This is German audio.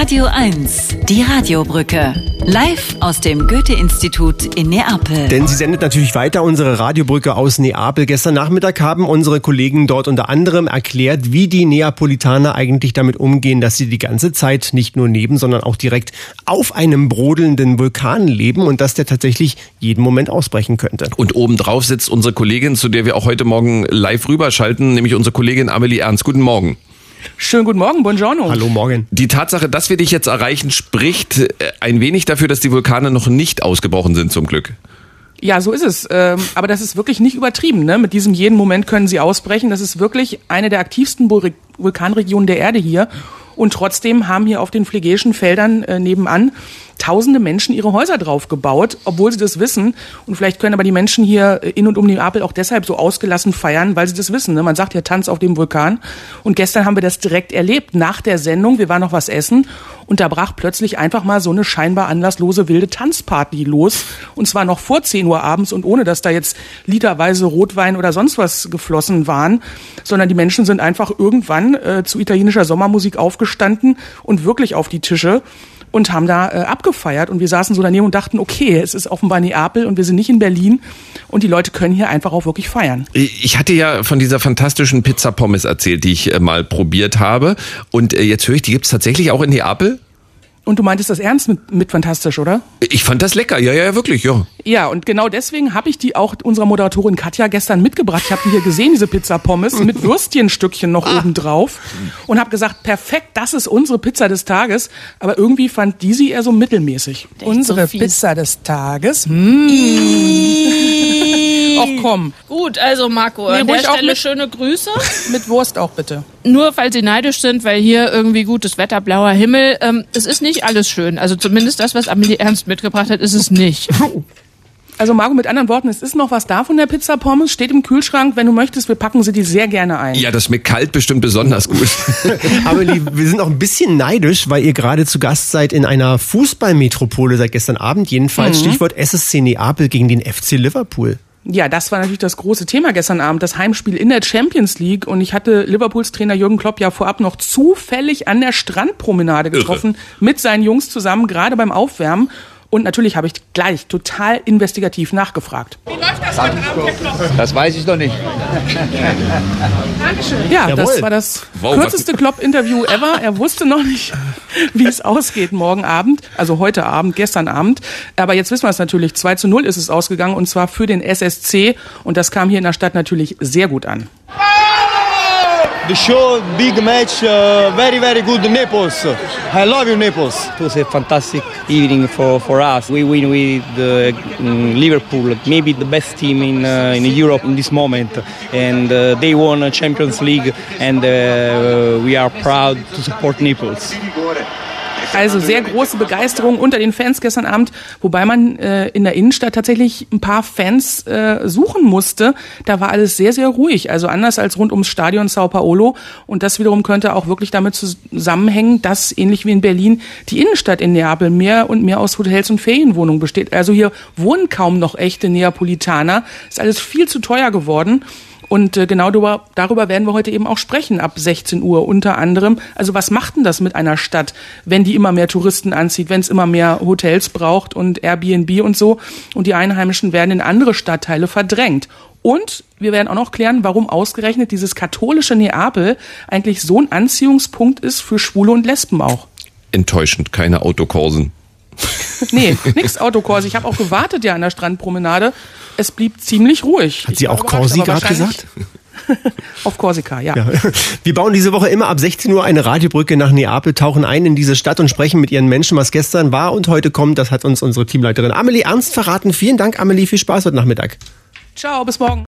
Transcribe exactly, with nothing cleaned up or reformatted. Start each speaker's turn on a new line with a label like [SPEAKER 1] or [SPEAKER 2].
[SPEAKER 1] Radio eins, die Radiobrücke. Live aus dem Goethe-Institut in Neapel.
[SPEAKER 2] Denn sie sendet natürlich weiter unsere Radiobrücke aus Neapel. Gestern Nachmittag haben unsere Kollegen dort unter anderem erklärt, wie die Neapolitaner eigentlich damit umgehen, dass sie die ganze Zeit nicht nur neben, sondern auch direkt auf einem brodelnden Vulkan leben und dass der tatsächlich jeden Moment ausbrechen könnte.
[SPEAKER 3] Und obendrauf sitzt unsere Kollegin, zu der wir auch heute Morgen live rüberschalten, nämlich unsere Kollegin Amelie Ernst. Guten Morgen.
[SPEAKER 4] Schönen guten Morgen, buongiorno.
[SPEAKER 2] Hallo, morgen.
[SPEAKER 3] Die Tatsache, dass wir dich jetzt erreichen, spricht ein wenig dafür, dass die Vulkane noch nicht ausgebrochen sind, zum Glück.
[SPEAKER 4] Ja, so ist es. Ähm, aber das ist wirklich nicht übertrieben, ne? Mit diesem jeden Moment können sie ausbrechen. Das ist wirklich eine der aktivsten Vulkanregionen der Erde hier. Und trotzdem haben hier auf den Phlegäischen Feldern äh, nebenan tausende Menschen ihre Häuser drauf gebaut, obwohl sie das wissen. Und vielleicht können aber die Menschen hier in und um Neapel auch deshalb so ausgelassen feiern, weil sie das wissen. Ne? Man sagt ja Tanz auf dem Vulkan. Und gestern haben wir das direkt erlebt. Nach der Sendung, wir waren noch was essen und da brach plötzlich einfach mal so eine scheinbar anlasslose wilde Tanzparty los. Und zwar noch vor zehn Uhr abends und ohne, dass da jetzt literweise Rotwein oder sonst was geflossen waren, sondern die Menschen sind einfach irgendwann äh, zu italienischer Sommermusik aufgestanden und wirklich auf die Tische und haben da äh, abgefeiert. Und wir saßen so daneben und dachten, okay, es ist offenbar Neapel und wir sind nicht in Berlin und die Leute können hier einfach auch wirklich feiern.
[SPEAKER 3] Ich hatte ja von dieser fantastischen Pizza Pommes erzählt, die ich äh, mal probiert habe. Und äh, jetzt höre ich, die gibt's tatsächlich auch in Neapel?
[SPEAKER 4] Und du meintest das ernst mit, mit fantastisch, oder?
[SPEAKER 3] Ich fand das lecker, ja, ja, wirklich, ja.
[SPEAKER 4] Ja, und genau deswegen habe ich die auch unserer Moderatorin Katja gestern mitgebracht. Ich habe die hier gesehen, diese Pizza Pommes mit Würstchenstückchen noch ah. oben drauf und habe gesagt, perfekt, das ist unsere Pizza des Tages. Aber irgendwie fand die sie eher so mittelmäßig.
[SPEAKER 5] Echt
[SPEAKER 4] unsere
[SPEAKER 5] so
[SPEAKER 4] Pizza des Tages? Mmh. Ach komm.
[SPEAKER 5] Gut, also Marco,
[SPEAKER 4] nee,
[SPEAKER 5] an der Stelle
[SPEAKER 4] mit,
[SPEAKER 5] schöne Grüße.
[SPEAKER 4] Mit Wurst auch bitte.
[SPEAKER 5] Nur falls Sie neidisch sind, weil hier irgendwie gutes Wetter, blauer Himmel. Ähm, es ist nicht alles schön. Also zumindest das, was Amelie Ernst mitgebracht hat, ist es nicht.
[SPEAKER 4] Also Marco, mit anderen Worten, es ist noch was da von der Pizza Pommes, steht im Kühlschrank. Wenn du möchtest, wir packen sie dir sehr gerne ein.
[SPEAKER 3] Ja, das schmeckt kalt bestimmt besonders gut.
[SPEAKER 2] Amelie, wir sind auch ein bisschen neidisch, weil ihr gerade zu Gast seid in einer Fußballmetropole seit gestern Abend. Jedenfalls mhm. Stichwort S S C Neapel gegen den F C Liverpool.
[SPEAKER 4] Ja, das war natürlich das große Thema gestern Abend, das Heimspiel in der Champions League. Und ich hatte Liverpools Trainer Jürgen Klopp ja vorab noch zufällig an der Strandpromenade getroffen, Irre. mit seinen Jungs zusammen, gerade beim Aufwärmen. Und natürlich habe ich gleich total investigativ nachgefragt. Wie läuft das heute Abend, Herr Klopp?
[SPEAKER 6] Das weiß ich doch nicht.
[SPEAKER 4] Dankeschön. Ja, Jawohl. Das war das wow, kürzeste Klopp-Interview ever. Er wusste noch nicht, wie es ausgeht morgen Abend, also heute Abend, gestern Abend. Aber jetzt wissen wir es natürlich, zwei zu null ist es ausgegangen und zwar für den S S C. Und das kam hier in der Stadt natürlich sehr gut an.
[SPEAKER 7] The show, big match, uh, very, very good Naples. I love you, Naples.
[SPEAKER 8] It was a fantastic evening for, for us. We win with uh, Liverpool, maybe the best team in, uh, in Europe in this moment. And uh, they won a Champions League and uh, we are proud to support Naples.
[SPEAKER 4] Also sehr große Begeisterung unter den Fans gestern Abend, wobei man äh, in der Innenstadt tatsächlich ein paar Fans äh, suchen musste. Da war alles sehr, sehr ruhig, also anders als rund ums Stadion Sao Paulo. Und das wiederum könnte auch wirklich damit zusammenhängen, dass ähnlich wie in Berlin die Innenstadt in Neapel mehr und mehr aus Hotels und Ferienwohnungen besteht. Also hier wohnen kaum noch echte Neapolitaner. Ist alles viel zu teuer geworden. Und äh, genau darüber, darüber werden wir heute eben auch sprechen, ab sechzehn Uhr unter anderem. Also was macht denn das mit einer Stadt, wenn die immer mehr Touristen anzieht, wenn es immer mehr Hotels braucht und Airbnb und so und die Einheimischen werden in andere Stadtteile verdrängt. Und wir werden auch noch klären, warum ausgerechnet dieses katholische Neapel eigentlich so ein Anziehungspunkt ist für Schwule und Lesben auch.
[SPEAKER 3] Enttäuschend, keine Autokursen.
[SPEAKER 4] Nee, nix Autokurse. Ich habe auch gewartet ja an der Strandpromenade. Es blieb ziemlich ruhig.
[SPEAKER 2] Hat sie auch Corsi gerade gesagt?
[SPEAKER 4] Auf Korsika, ja.
[SPEAKER 2] ja. Wir bauen diese Woche immer ab sechzehn Uhr eine Radiobrücke nach Neapel, tauchen ein in diese Stadt und sprechen mit ihren Menschen, was gestern war und heute kommt. Das hat uns unsere Teamleiterin Amelie Ernst verraten. Vielen Dank, Amelie. Viel Spaß heute Nachmittag.
[SPEAKER 4] Ciao, bis morgen.